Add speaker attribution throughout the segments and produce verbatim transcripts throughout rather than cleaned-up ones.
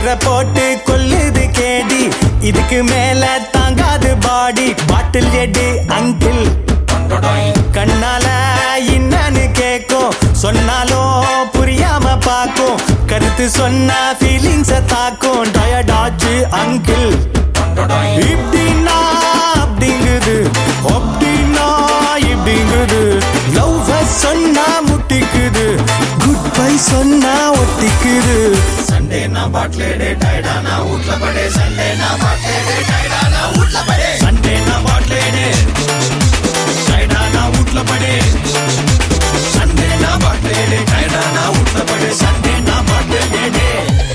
Speaker 1: குதிரை போட்டு கொல்லுது கேடி, இதுக்கு மேல தாங்காது பாடி. பாட்டில் எடு அங்கிள், கண்ணால என்னன்னு கேக்கும், சொன்னாலும் புரியாம பாக்கும். கருத்து சொன்னா ஃபீலிங்ஸ தாக்கும். டயர்டாச்சு அங்கிள், இப்படின்னா அப்படிங்குது, அப்படின்னா இப்படிங்குது. லவ் சொன்னா முட்டிக்குது, குட் பை சொன்னா ஒட்டிக்குது.
Speaker 2: சண்டே நான் பாட்லேடே டைடா நான் வீட்ல படே. சண்டே நான் பாட்லேடே டைடா நான் வீட்ல படே. சண்டே நான் பாட்லேடே டைடா நான் வீட்ல படே. சண்டே நான் பாட்லேடே டைடா நான் வீட்ல படே. சண்டே நான் பாட்லேடே.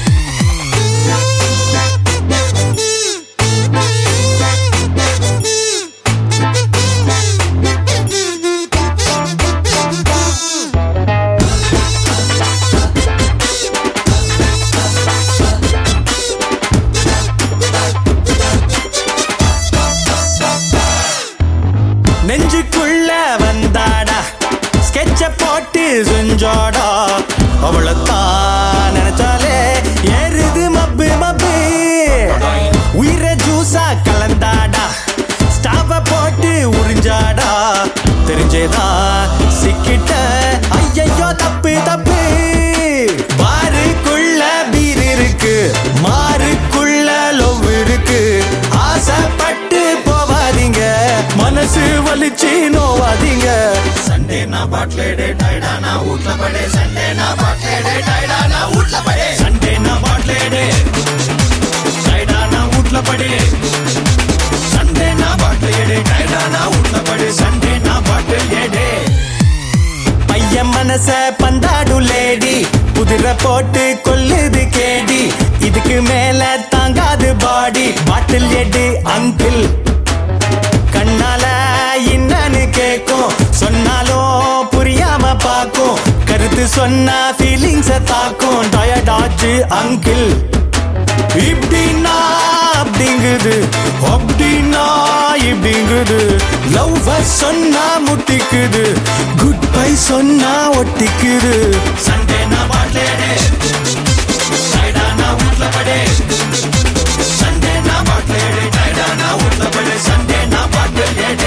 Speaker 1: நெஞ்சுக்குள்ள வந்தாடா ஸ்கெட்ச போட்டு செஞ்சாடா, அவளைத்தான் நினைச்சாலே ஏறுது மப்பு மப்பு. உயிர ஜூஸா கலந்தாடா, ஸ்டாவ போட்டு உறிஞ்சாடா. தெரிஞ்சேதா சிக்கிட்ட, ஐயோ தப்பு தப்பு. பாருக்குள்ள பீர் இருக்கு, மாருக்குள்ள லவ் இருக்கு. ஆசைப்பட்டு போவாதீங்க, மனசு வலிச்சு நோவாதீங்க.
Speaker 2: சண்டே நான் பாட்லேடே டைடா நான் வீட்ல படே. சண்டே நான் பாட்லேடே டைடா நான் வீட்ல படே. சண்டே நான் பாட்லேடே டைடா நான் வீட்ல படே. சண்டே நான் பாட்லேடே டைடா நான் வீட்ல படே. சண்டே நான் பாட்லேடே.
Speaker 1: பையன் மனச பந்தாடும் லேடி, குதிரை போட்டு கொல்லுது கேடி, இதுக்கு மேல தாங்காது பாடி. பாட்டில் எடு அங்கிள், கண்ணால என்னன்னு கேக்கும், சொன்னாலும் புரியாம பாக்கும். கருத்து சொன்னா ஃபீலிங்ஸ தாக்கும். டயர்டாச்சு அங்கிள், இப்படின்னா அப்படிங்குது, அப்படின்னா இப்படிங்குது. லவ் சொன்னா முட்டிக்குது, குட் பை சொன்னா ஒட்டிக்குது.
Speaker 2: சண்டே நான் பாட்லேடே டைடா நான் வீட்ல படே. சண்டே நான் பாட்லேடே டைடா நான் வீட்ல படே. சண்டே நான் பாட்லேடே.